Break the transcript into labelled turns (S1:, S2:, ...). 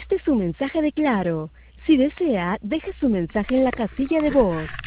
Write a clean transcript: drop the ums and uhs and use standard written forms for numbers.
S1: Este es su mensaje de Claro. Si desea, deje su mensaje en la casilla de voz.